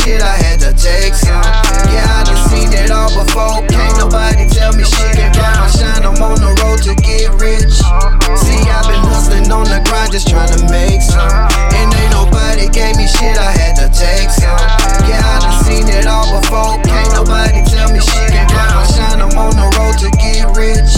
shit, I had to take some. Yeah, I done seen it all before. Can't nobody tell me shit. Can't buy my shine, I'm on the road to get rich. See, I've been hustling on the grind, just trying to make some. And ain't nobody gave me shit, I had to take some. Yeah, I done seen it all before. Can't nobody tell me shit. Can't buy my shine, I'm on the road to get rich.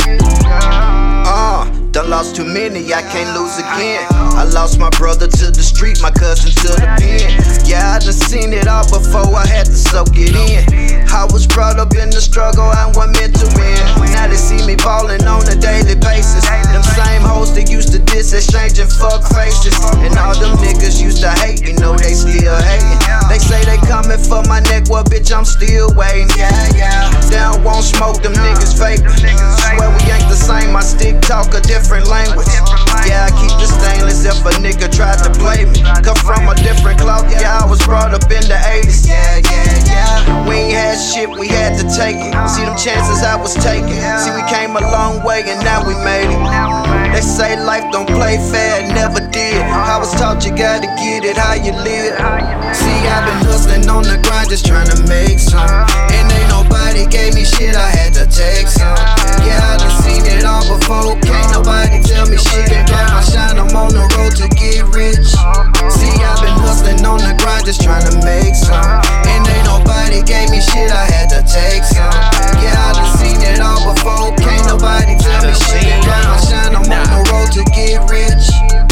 Done lost too many, I can't lose again. I lost my brother to the street, my cousin to the pen. Yeah, I done seen it all before, I had to soak it in. I was brought up in the struggle, I wasn't meant to win. Now they see me ballin' on a daily basis. Them same hoes that used to diss, exchanging fuck faces. And all them niggas used to hate, you know they still hating. They say they coming for my neck, well bitch, I'm still waiting. Yeah, they don't want smoke, them niggas fake. Swear we ain't the same, my stick talk a different language. Yeah, I keep the stainless if a nigga tried to play me. Come from a different cloth, yeah, I was brought up in the 80s. Yeah. We ain't had shit, we had to take it. See them chances I was taking. See, we came a long way and now we made it. They say life don't play fair, it never did. I was taught you gotta get it how you live. See, I've been hustling on the grind, just trying to make some. And ain't nobody gave me shit, I had to take some. Yeah, I done seen it all before. Can't nobody tell me shit. Can't buy my shine, I'm on the road to get rich. See, I've been hustling on the grind, just trying to make some. And ain't nobody gave me shit, I had to take some. Yeah, I done seen it all before. Can't nobody tell me shit. Can't buy my shine, I'm on the road to get rich.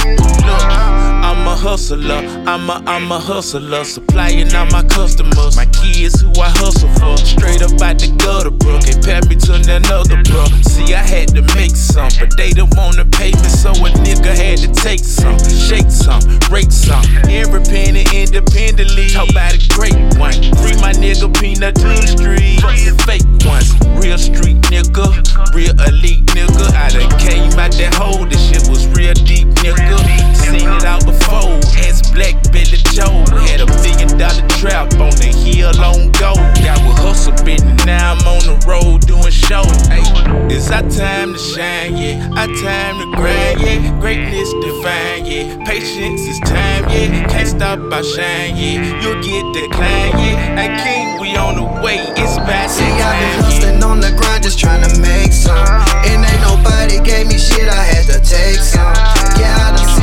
I'm a hustler, I'm a hustler, supplying all my customers. My kids who I hustle for, straight up out the gutter, bro. Can't pass me to another, bro. See, I had to make some, but they don't wanna pay me, so a nigga had to take some, shake some, rake some. Every penny independently, talk about a great one. Free my nigga Peanut to the street, fake ones. Real street nigga, real elite nigga. I done came out that hole, this shit was real deep, nigga. Seen it out before, as Black Billy Joe. Had $1 million trap on the hill on gold. I was hustle bittin', now I'm on the road doing shows. Ay, it's our time to shine, yeah. Our time to grind, yeah. Greatness divine, yeah. Patience is time, yeah. Can't stop our shine, yeah. You'll get declined, yeah. Hey King, we on the way, it's back. See, I've been hustling on the grind, just trying to make some. And ain't nobody gave me shit, I had to take some. Yeah, I done